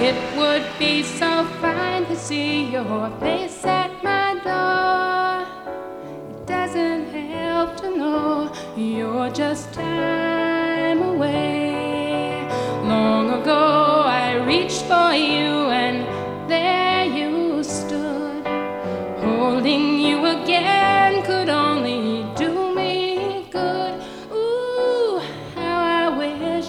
It would be so fine to see your face at my door. It doesn't help to know you're just time away. Long ago I reached for you and there you stood. Holding you again could only do